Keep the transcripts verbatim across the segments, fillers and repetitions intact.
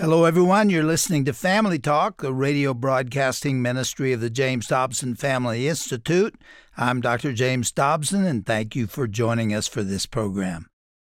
Hello, everyone. You're listening to Family Talk, a radio broadcasting ministry of the James Dobson Family Institute. I'm Doctor James Dobson, and thank you for joining us for this program.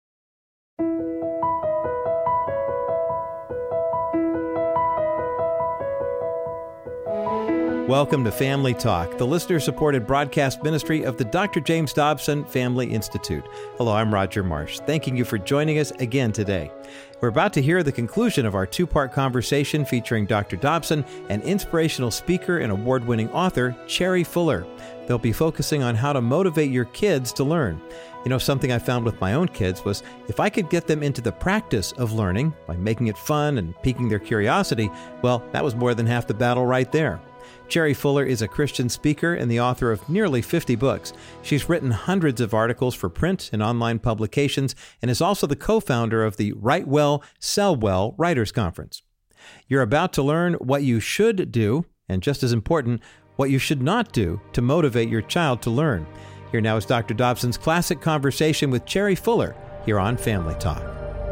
Welcome to Family Talk, the listener-supported broadcast ministry of the Doctor James Dobson Family Institute. Hello, I'm Roger Marsh, thanking you for joining us again today. We're about to hear the conclusion of our two-part conversation featuring Doctor Dobson and inspirational speaker and award-winning author, Cherry Fuller. They'll be focusing on how to motivate your kids to learn. You know, something I found with my own kids was if I could get them into the practice of learning by making it fun and piquing their curiosity, well, that was more than half the battle right there. Cherry Fuller is a Christian speaker and the author of nearly fifty books. She's written hundreds of articles for print and online publications and is also the co-founder of the Write Well, Sell Well Writers Conference. You're about to learn what you should do, and just as important, what you should not do to motivate your child to learn. Here now is Doctor Dobson's classic conversation with Cherry Fuller here on Family Talk.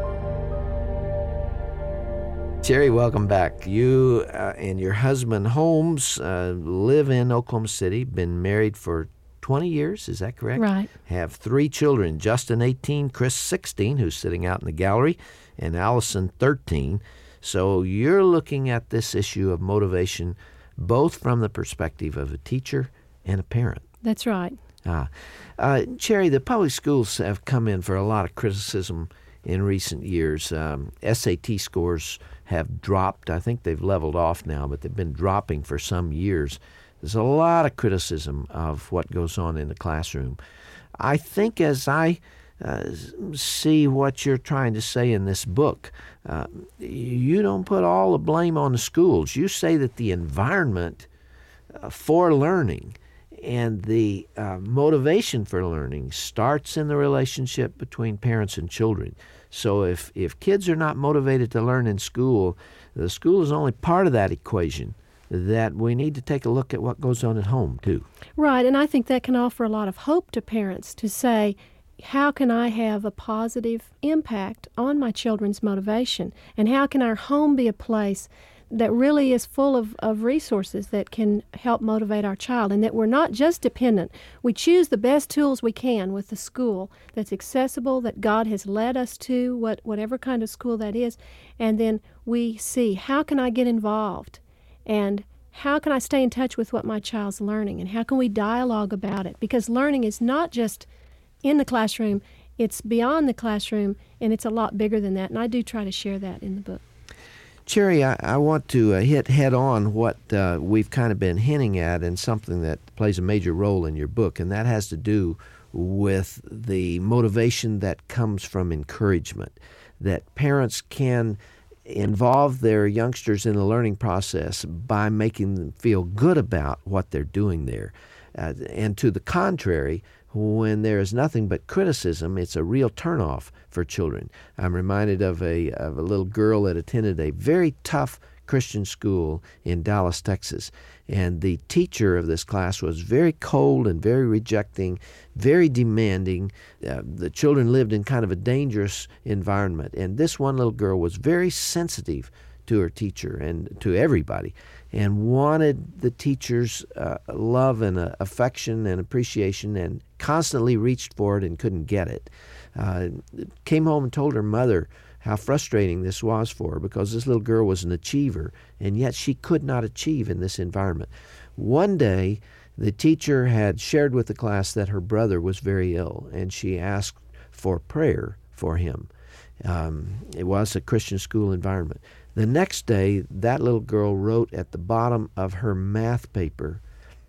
Cherry, welcome back. You uh, and your husband, Holmes, uh, live in Oklahoma City, been married for twenty years, is that correct? Right. Have three children, Justin, eighteen, Chris, sixteen, who's sitting out in the gallery, and Allison, thirteen. So you're looking at this issue of motivation both from the perspective of a teacher and a parent. That's right. Ah. Uh, Cherry, the public schools have come in for a lot of criticism in recent years. Um, S A T scores have dropped. I think they've leveled off now, but they've been dropping for some years. There's a lot of criticism of what goes on in the classroom. I think as I uh, see what you're trying to say in this book, uh, you don't put all the blame on the schools. You say that the environment uh, for learning and the uh, motivation for learning starts in the relationship between parents and children. So if, if kids are not motivated to learn in school, the school is only part of that equation, that we need to take a look at what goes on at home, too. Right, and I think that can offer a lot of hope to parents to say, how can I have a positive impact on my children's motivation? And how can our home be a place that really is full of, of resources that can help motivate our child, and that we're not just dependent. We choose the best tools we can with the school that's accessible, that God has led us to, what whatever kind of school that is, and then we see, how can I get involved? And how can I stay in touch with what my child's learning? And how can we dialogue about it? Because learning is not just in the classroom, it's beyond the classroom, and it's a lot bigger than that, and I do try to share that in the book. Cherry, I, I want to uh, hit head on what uh, we've kind of been hinting at, and something that plays a major role in your book, and that has to do with the motivation that comes from encouragement, that parents can involve their youngsters in the learning process by making them feel good about what they're doing there. Uh, and to the contrary, when there is nothing but criticism, it's a real turnoff for children. I'm reminded of a, of a little girl that attended a very tough Christian school in Dallas, Texas. And the teacher of this class was very cold and very rejecting, very demanding. Uh, the children lived in kind of a dangerous environment. And this one little girl was very sensitive to her teacher and to everybody, and wanted the teacher's uh, love and uh, affection and appreciation, and constantly reached for it and couldn't get it. Uh, came home and told her mother how frustrating this was for her, because this little girl was an achiever, and yet she could not achieve in this environment. One day, the teacher had shared with the class that her brother was very ill, and she asked for prayer for him. Um, it was a Christian school environment. The next day, that little girl wrote at the bottom of her math paper,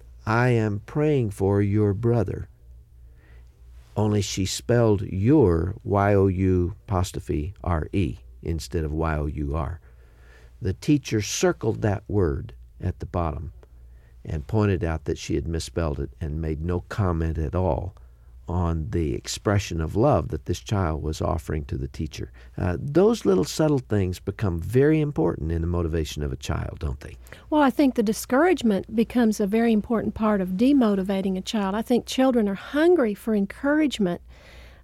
"I am praying for your brother." Only she spelled your, Y O U apostrophe R E, instead of Y O U R. The teacher circled that word at the bottom and pointed out that she had misspelled it, and made no comment at all on the expression of love that this child was offering to the teacher. Uh, those little subtle things become very important in the motivation of a child, don't they? Well, I think the discouragement becomes a very important part of demotivating a child. I think children are hungry for encouragement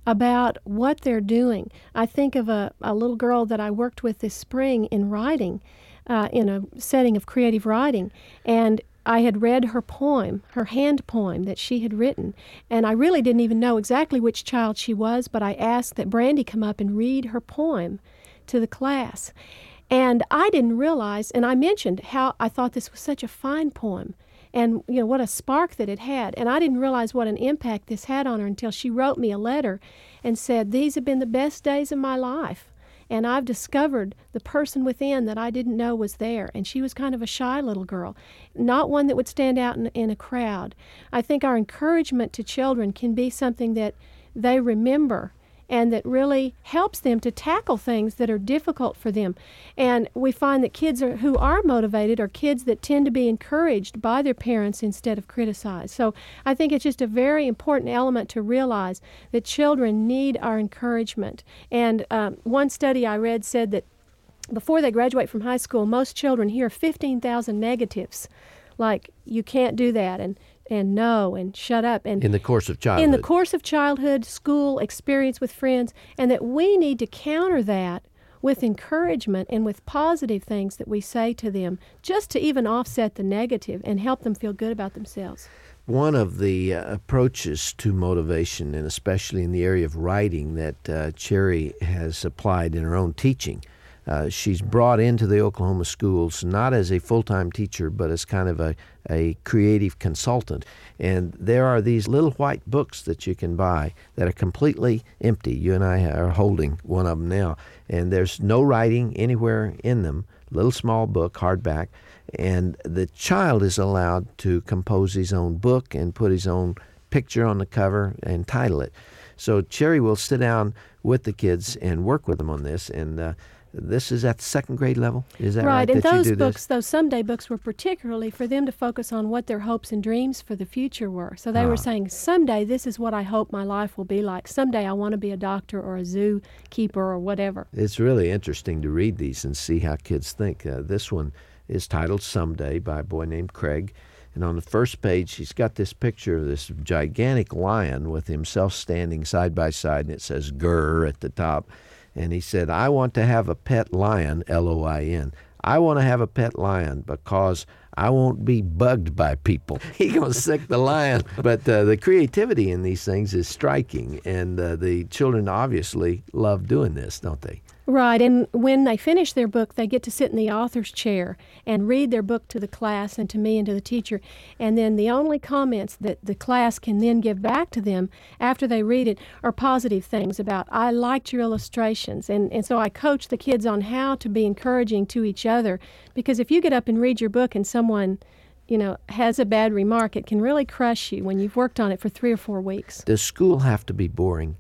about what they're doing. I think of a, a little girl that I worked with this spring in writing, uh, in a setting of creative writing, and I had read her poem, her hand poem that she had written, and I really didn't even know exactly which child she was, but I asked that Brandy come up and read her poem to the class. And I didn't realize, and I mentioned how I thought this was such a fine poem, and you know what a spark that it had. And I didn't realize what an impact this had on her until she wrote me a letter and said, "These have been the best days of my life. And I've discovered the person within that I didn't know was there." And she was kind of a shy little girl, not one that would stand out in, in a crowd. I think our encouragement to children can be something that they remember and that really helps them to tackle things that are difficult for them. And we find that kids are, who are motivated are kids that tend to be encouraged by their parents instead of criticized. So I think it's just a very important element to realize that children need our encouragement. And um, one study I read said that before they graduate from high school, most children hear fifteen thousand negatives, like "you can't do that," and and no, and shut up. And in the course of childhood. In the course of childhood, school, experience with friends, and that we need to counter that with encouragement and with positive things that we say to them, just to even offset the negative and help them feel good about themselves. One of the uh, approaches to motivation, and especially in the area of writing, that uh, Cherry has applied in her own teaching. Uh, she's brought into the Oklahoma schools not as a full-time teacher, but as kind of a, a creative consultant. And there are these little white books that you can buy that are completely empty. You and I are holding one of them now. And there's no writing anywhere in them. Little small book, hardback. And the child is allowed to compose his own book and put his own picture on the cover and title it. So Cherry will sit down with the kids and work with them on this. And uh, this is at the second grade level? Is that right? Right, and that those you do books, this? those Someday books, were particularly for them to focus on what their hopes and dreams for the future were. So they Ah. were saying, someday this is what I hope my life will be like. Someday I want to be a doctor or a zookeeper or whatever. It's really interesting to read these and see how kids think. Uh, this one is titled Someday by a boy named Craig. And on the first page, he's got this picture of this gigantic lion with himself standing side by side, and it says Grr at the top. And he said, "I want to have a pet lion, L O I N. I want to have a pet lion because I won't be bugged by people." He's going to sick the lion. But uh, the creativity in these things is striking, and uh, the children obviously love doing this, don't they? Right, and when they finish their book, they get to sit in the author's chair and read their book to the class and to me and to the teacher. And then the only comments that the class can then give back to them after they read it are positive things about, "I liked your illustrations." And, and so I coach the kids on how to be encouraging to each other, because if you get up and read your book and someone, you know, has a bad remark, it can really crush you when you've worked on it for three or four weeks. Does school have to be boring?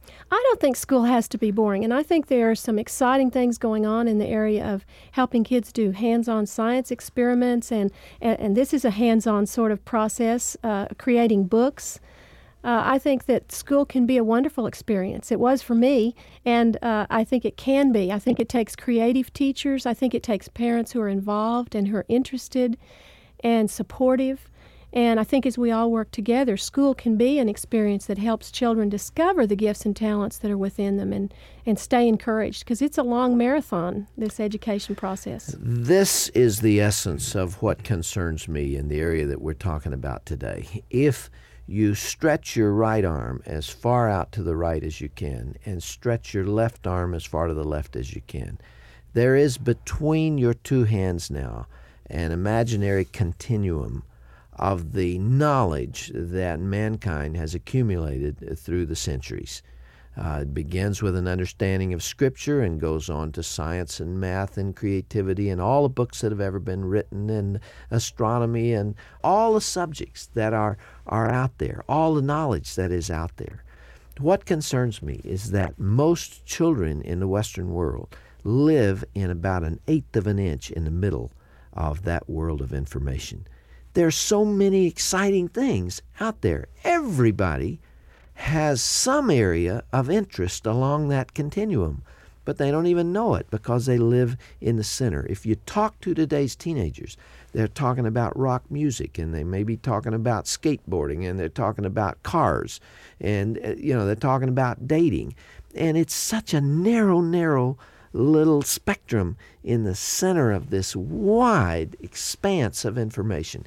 I don't think school has to be boring, and I think there are some exciting things going on in the area of helping kids do hands-on science experiments, and, and, and this is a hands-on sort of process, uh, creating books. Uh, I think that school can be a wonderful experience. It was for me, and uh, I think it can be. I think it takes creative teachers. I think it takes parents who are involved and who are interested and supportive. And I think as we all work together, school can be an experience that helps children discover the gifts and talents that are within them and, and stay encouraged, because it's a long marathon, this education process. This is the essence of what concerns me in the area that we're talking about today. If you stretch your right arm as far out to the right as you can and stretch your left arm as far to the left as you can, there is between your two hands now an imaginary continuum of the knowledge that mankind has accumulated through the centuries. Uh, it begins with an understanding of Scripture and goes on to science and math and creativity and all the books that have ever been written, and astronomy and all the subjects that are, are out there, all the knowledge that is out there. What concerns me is that most children in the Western world live in about an eighth of an inch in the middle of that world of information. There's so many exciting things out there. Everybody has some area of interest along that continuum. but they don't even know it because they live in the center. If you talk to today's teenagers, they're talking about rock music, and they may be talking about skateboarding, and they're talking about cars, and uh, you know, they're talking about dating. And it's such a narrow, narrow little spectrum in the center of this wide expanse of information.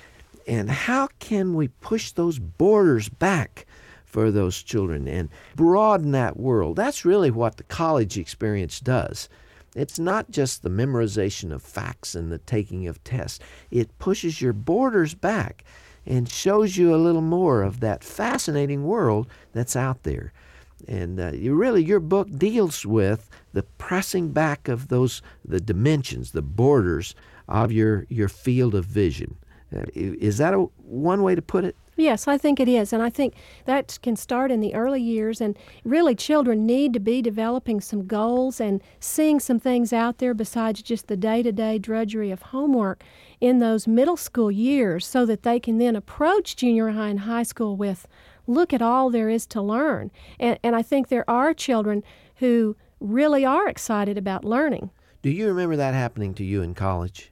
And how can we push those borders back for those children and broaden that world? That's really what the college experience does. It's not just the memorization of facts and the taking of tests. It pushes your borders back and shows you a little more of that fascinating world that's out there. And uh, you really, your book deals with the pressing back of those, the dimensions, the borders of your, your field of vision. Uh, is that a, one way to put it? Yes, I think it is. And I think that can start in the early years. And really, children need to be developing some goals and seeing some things out there besides just the day-to-day drudgery of homework in those middle school years, so that they can then approach junior high and high school with, look at all there is to learn. And, and I think there are children who really are excited about learning. Do you remember that happening to you in college?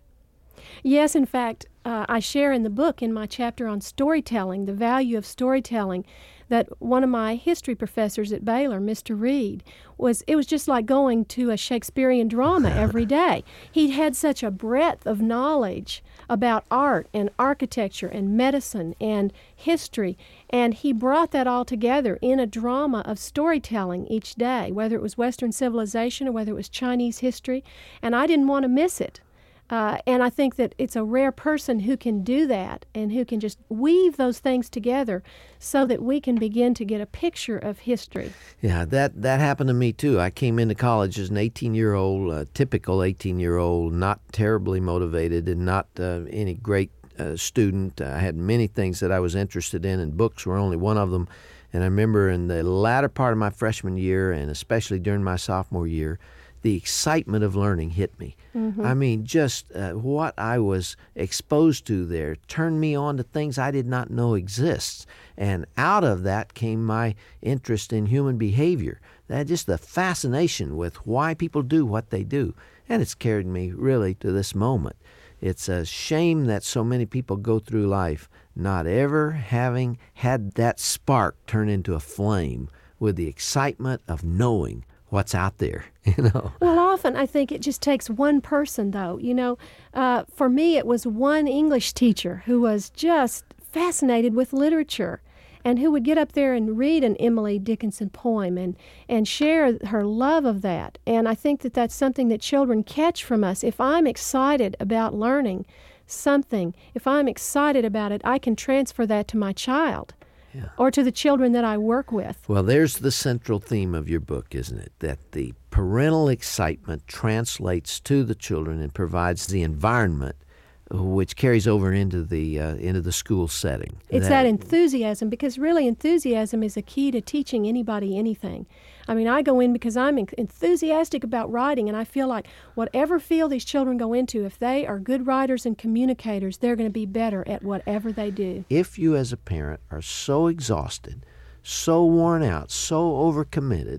Yes, in fact, uh, I share in the book, in my chapter on storytelling, the value of storytelling, that one of my history professors at Baylor, Mister Reed, was, it was just like going to a Shakespearean drama every day. He had such a breadth of knowledge about art and architecture and medicine and history, and he brought that all together in a drama of storytelling each day, whether it was Western civilization or whether it was Chinese history, and I didn't want to miss it. Uh, and I think that it's a rare person who can do that and who can just weave those things together so that we can begin to get a picture of history. Yeah, that, that happened to me too. I came into college as an eighteen-year-old, uh, typical eighteen-year-old, not terribly motivated and not uh, any great uh, student. I had many things that I was interested in, and books were only one of them. And I remember in the latter part of my freshman year, and especially during my sophomore year, the excitement of learning hit me. Mm-hmm. I mean, just uh, what I was exposed to there turned me on to things I did not know exists. And out of that came my interest in human behavior. That just the fascination with why people do what they do. And it's carried me really to this moment. It's a shame that so many people go through life not ever having had that spark turn into a flame with the excitement of knowing what's out there, you know. Well, often I think it just takes one person, though. You know, uh, for me, it was one English teacher who was just fascinated with literature and who would get up there and read an Emily Dickinson poem and, and share her love of that. And I think that that's something that children catch from us. If I'm excited about learning something, if I'm excited about it, I can transfer that to my child. Yeah. Or to the children that I work with. Well, there's the central theme of your book, isn't it? That the parental excitement translates to the children and provides the environment which carries over into the uh, into the school setting. It's that, that enthusiasm, because really enthusiasm is a key to teaching anybody anything. I mean, I go in because I'm enthusiastic about writing, and I feel like whatever field these children go into, if they are good writers and communicators, they're going to be better at whatever they do. If you as a parent are so exhausted, so worn out, so overcommitted,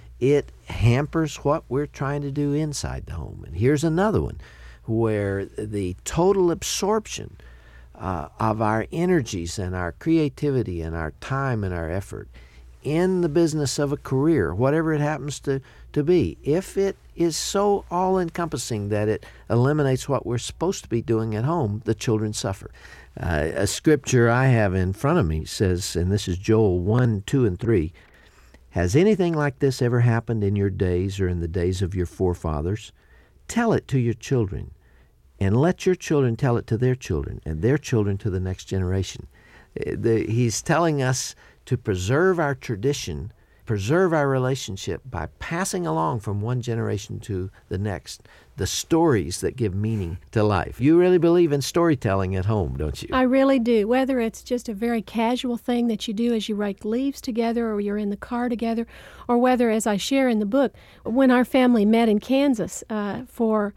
it hampers what we're trying to do inside the home. And here's another one where the total absorption uh, of our energies and our creativity and our time and our effort in the business of a career, whatever it happens to, to be, if it is so all-encompassing that it eliminates what we're supposed to be doing at home, the children suffer. Uh, a scripture I have in front of me says, and this is Joel one, two, and three, "Has anything like this ever happened in your days or in the days of your forefathers? Tell it to your children, and let your children tell it to their children, and their children to the next generation." The, he's telling us to preserve our tradition, preserve our relationship by passing along from one generation to the next the stories that give meaning to life. You really believe in storytelling at home, don't you? I really do. Whether it's just a very casual thing that you do as you rake leaves together or you're in the car together, or whether, as I share in the book, when our family met in Kansas uh, for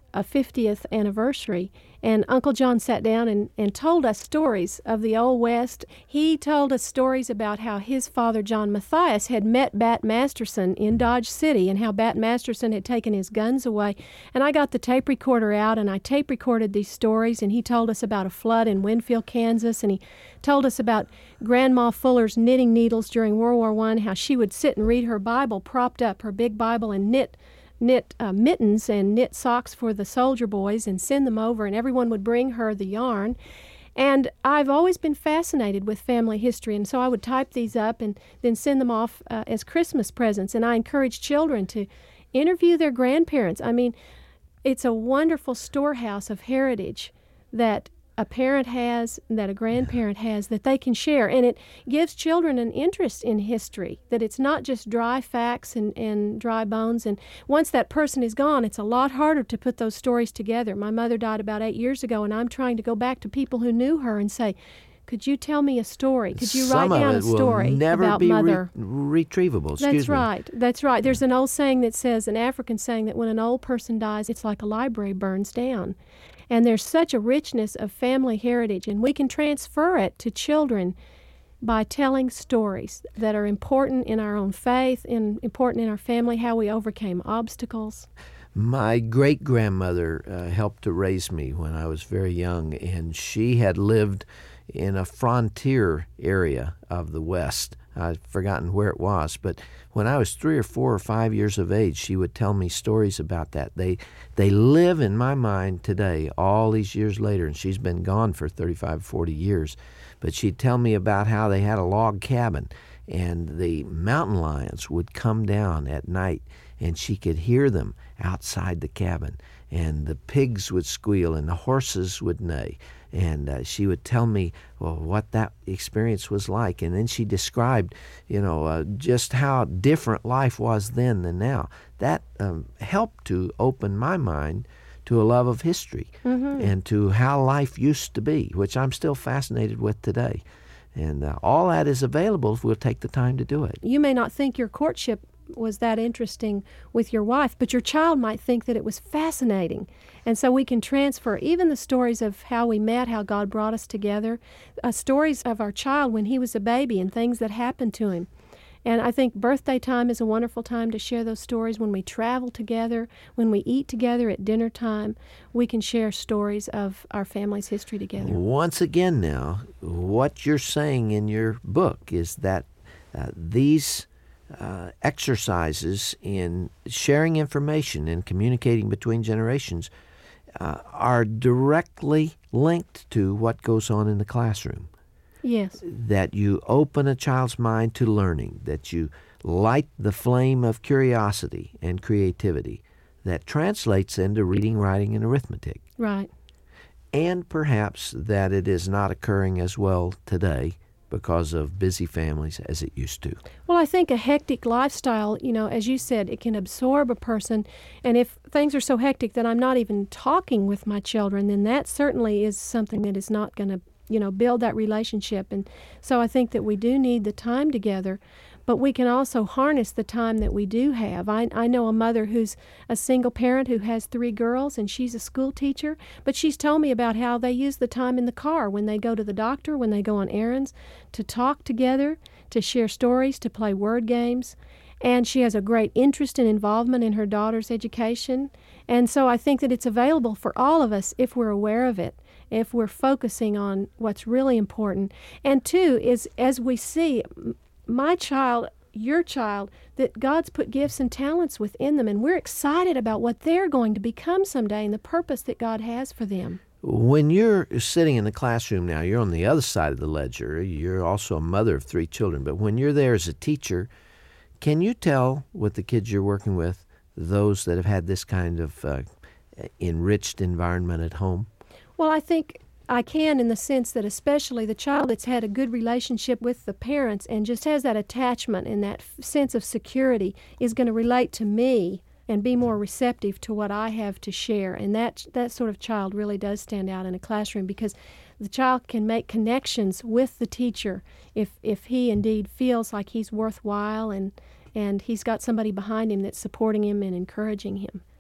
a fiftieth anniversary, and Uncle John sat down and, and told us stories of the Old West. He told us stories about how his father, John Matthias, had met Bat Masterson in Dodge City and how Bat Masterson had taken his guns away. And I got the tape recorder out and I tape recorded these stories, and he told us about a flood in Winfield, Kansas, and he told us about Grandma Fuller's knitting needles during World War One, how she would sit and read her Bible propped up, her big Bible, and knit knit uh, mittens and knit socks for the soldier boys and send them over, and everyone would bring her the yarn. And I've always been fascinated with family history, and so I would type these up and then send them off uh, as Christmas presents. And I encourage children to interview their grandparents. I mean, it's a wonderful storehouse of heritage that a parent has, that a grandparent has, that they can share. And it gives children an interest in history, that it's not just dry facts and, and dry bones. And once that person is gone, it's a lot harder to put those stories together. My mother died about eight years ago, and I'm trying to go back to people who knew her and say, could you tell me a story? Could you Some write down of it a story will never about be Mother? Re- retrievable. Excuse That's me. right. That's right. There's an old saying that says, an African saying, that when an old person dies, it's like a library burns down. And there's such a richness of family heritage, and we can transfer it to children by telling stories that are important in our own faith and important in our family, how we overcame obstacles. My great-grandmother uh, helped to raise me when I was very young, and she had lived in a frontier area of the West. I've forgotten where it was, but when I was three or four or five years of age, she would tell me stories about that. They they live in my mind today, all these years later, and she's been gone for thirty-five, forty years. But she'd tell me about how they had a log cabin, and the mountain lions would come down at night, and she could hear them outside the cabin, and the pigs would squeal, and the horses would neigh. And uh, she would tell me, well, what that experience was like. And then she described, you know, uh, just how different life was then than now. That um, helped to open my mind to a love of history mm-hmm. and to how life used to be, which I'm still fascinated with today. And uh, all that is available if we'll take the time to do it. You may not think your courtship was that interesting with your wife, but your child might think that it was fascinating. And so we can transfer even the stories of how we met, how God brought us together, uh, stories of our child when he was a baby and things that happened to him. And I think birthday time is a wonderful time to share those stories. When we travel together, when we eat together at dinner time, we can share stories of our family's history together. Once again now, what you're saying in your book is that uh, these Uh, exercises in sharing information and communicating between generations uh, are directly linked to what goes on in the classroom. Yes. That you open a child's mind to learning, that you light the flame of curiosity and creativity that translates into reading, writing, and arithmetic. Right. And perhaps that it is not occurring as well today because of busy families as it used to. Well, I think a hectic lifestyle, you know, as you said, it can absorb a person. And if things are so hectic that I'm not even talking with my children, then that certainly is something that is not going to, you know, build that relationship. And so I think that we do need the time together, but we can also harness the time that we do have. I, I know a mother who's a single parent who has three girls, and she's a school teacher, but she's told me about how they use the time in the car when they go to the doctor, when they go on errands, to talk together, to share stories, to play word games. And she has a great interest and involvement in her daughter's education. And so I think that it's available for all of us if we're aware of it, if we're focusing on what's really important. And two is, as we see, my child, your child, that God's put gifts and talents within them, and we're excited about what they're going to become someday and the purpose that God has for them. When you're sitting in the classroom now, you're on the other side of the ledger. You're also a mother of three children. But when you're there as a teacher, can you tell with the kids you're working with, those that have had this kind of uh, enriched environment at home? Well, I think I can, in the sense that especially the child that's had a good relationship with the parents and just has that attachment and that f- sense of security is going to relate to me and be more receptive to what I have to share. And that that sort of child really does stand out in a classroom, because the child can make connections with the teacher if if he indeed feels like he's worthwhile and, and he's got somebody behind him that's supporting him and encouraging him.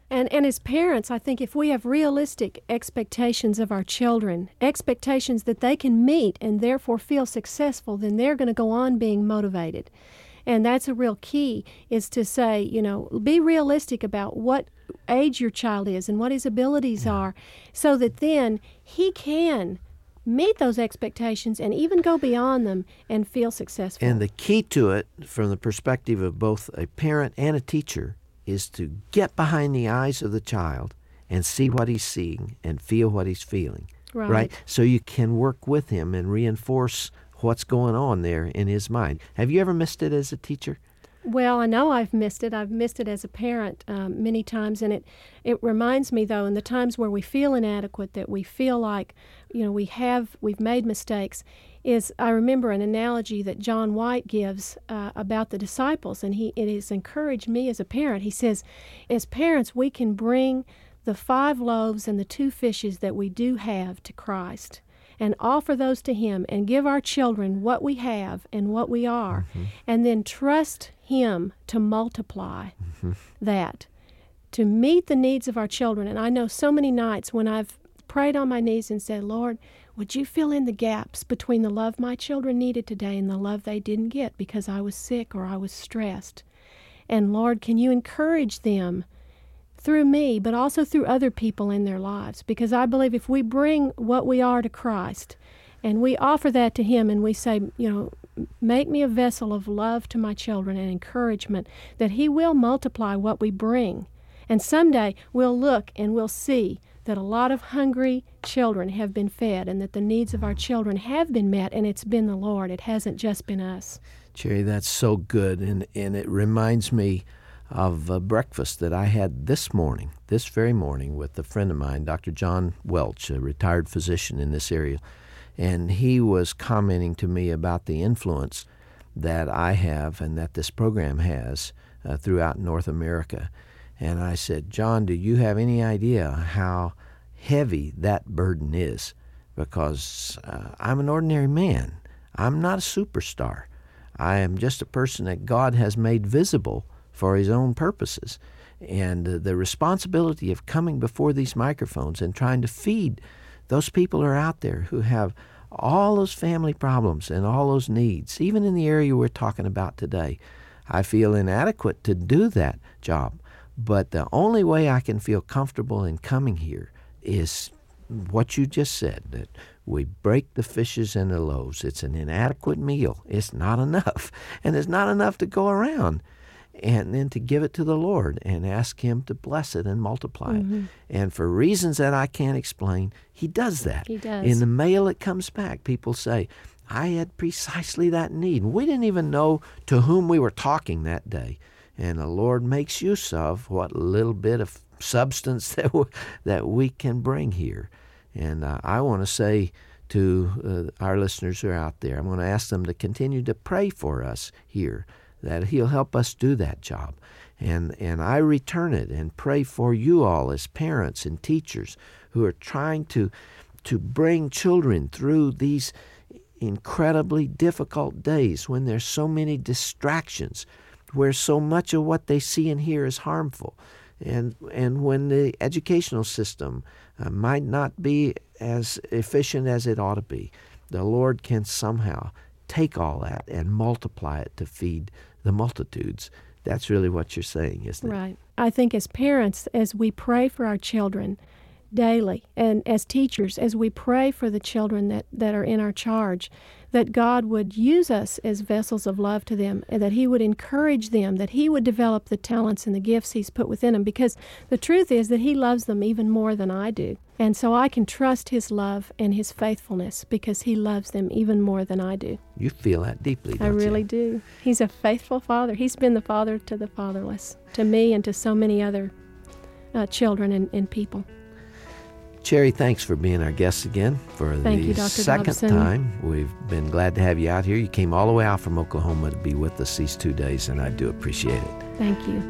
And and as parents, I think if we have realistic expectations of our children, expectations that they can meet and therefore feel successful, then they're going to go on being motivated. And that's a real key, is to say, you know, be realistic about what age your child is and what his abilities yeah. are, so that then he can meet those expectations and even go beyond them and feel successful. And the key to it, from the perspective of both a parent and a teacher, is to get behind the eyes of the child and see what he's seeing and feel what he's feeling. Right. right? So you can work with him and reinforce what's going on there in his mind. Have you ever missed it as a teacher? Well, I know I've missed it. I've missed it as a parent um, many times, and it, it reminds me, though, in the times where we feel inadequate, that we feel like, you know, we have, we've made mistakes, is I remember an analogy that John White gives uh, about the disciples, and he it has encouraged me as a parent. He says, as parents, we can bring the five loaves and the two fishes that we do have to Christ and offer those to Him and give our children what we have and what we are, mm-hmm. and then trust Him to multiply mm-hmm. that, to meet the needs of our children. And I know so many nights when I've prayed on my knees and said, Lord, would you fill in the gaps between the love my children needed today and the love they didn't get because I was sick or I was stressed? And Lord, can you encourage them through me, but also through other people in their lives? Because I believe if we bring what we are to Christ and we offer that to Him and we say, you know, make me a vessel of love to my children and encouragement, that He will multiply what we bring. And someday we'll look and we'll see that a lot of hungry children have been fed and that the needs of our children have been met, and it's been the Lord. It hasn't just been us. Jerry, that's so good, and, and it reminds me of a breakfast that I had this morning, this very morning, with a friend of mine, Doctor John Welch, a retired physician in this area. And he was commenting to me about the influence that I have and that this program has uh, throughout North America. And I said, John, do you have any idea how heavy that burden is? Because uh, I'm an ordinary man. I'm not a superstar. I am just a person that God has made visible for His own purposes. And uh, the responsibility of coming before these microphones and trying to feed those people who are out there who have all those family problems and all those needs, even in the area we're talking about today, I feel inadequate to do that job. But the only way I can feel comfortable in coming here is what you just said, that we break the fishes and the loaves. It's an inadequate meal. It's not enough. And it's not enough to go around. And then to give it to the Lord and ask Him to bless it and multiply mm-hmm. it. And for reasons that I can't explain, He does that. He does. In the mail that comes back, people say, I had precisely that need. We didn't even know to whom we were talking that day. And the Lord makes use of what little bit of substance that we, that we can bring here. And uh, I want to say to uh, our listeners who are out there, I'm going to ask them to continue to pray for us here, that He'll help us do that job. And and I return it and pray for you all as parents and teachers who are trying to to bring children through these incredibly difficult days when there's so many distractions, where so much of what they see and hear is harmful, and and when the educational system uh, might not be as efficient as it ought to be. The Lord can somehow take all that and multiply it to feed the multitudes. That's really what you're saying, isn't it? Right. I think as parents, as we pray for our children daily, and as teachers, as we pray for the children that, that are in our charge, that God would use us as vessels of love to them, and that He would encourage them, that He would develop the talents and the gifts He's put within them, because the truth is that He loves them even more than I do. And so I can trust His love and His faithfulness because He loves them even more than I do. You feel that deeply, don't I really you? do. He's a faithful Father. He's been the father to the fatherless, to me and to so many other uh, children and, and people. Cherry, thanks for being our guest again for Thank the you, Doctor second Dobson. time. We've been glad to have you out here. You came all the way out from Oklahoma to be with us these two days, and I do appreciate it. Thank you.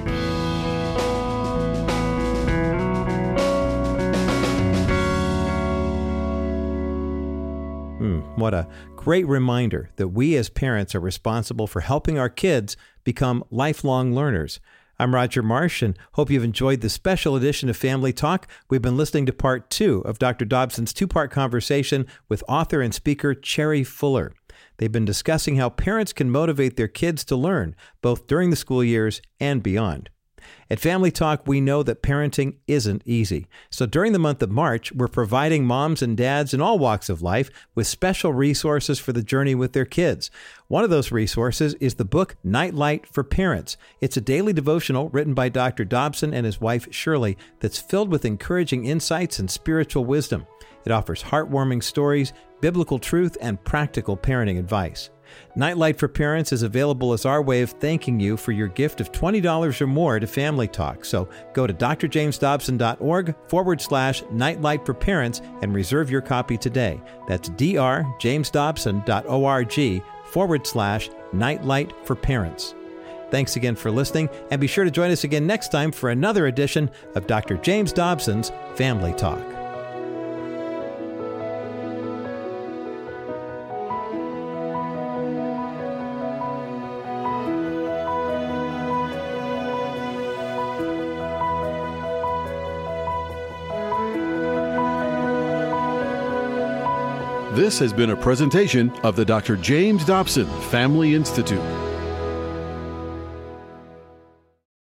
Hmm, what a great reminder that we as parents are responsible for helping our kids become lifelong learners. I'm Roger Marsh, and hope you've enjoyed this special edition of Family Talk. We've been listening to part two of Doctor Dobson's two-part conversation with author and speaker Cherry Fuller. They've been discussing how parents can motivate their kids to learn, both during the school years and beyond. At Family Talk, we know that parenting isn't easy. So during the month of March, we're providing moms and dads in all walks of life with special resources for the journey with their kids. One of those resources is the book Nightlight for Parents. It's a daily devotional written by Doctor Dobson and his wife Shirley that's filled with encouraging insights and spiritual wisdom. It offers heartwarming stories, biblical truth, and practical parenting advice. Nightlight for Parents is available as our way of thanking you for your gift of twenty dollars or more to Family Talk. So go to drjamesdobson.org forward slash Nightlight for Parents and reserve your copy today. That's drjamesdobson.org forward slash Nightlight for Parents. Thanks again for listening, and be sure to join us again next time for another edition of Doctor James Dobson's Family Talk. This has been a presentation of the Doctor James Dobson Family Institute.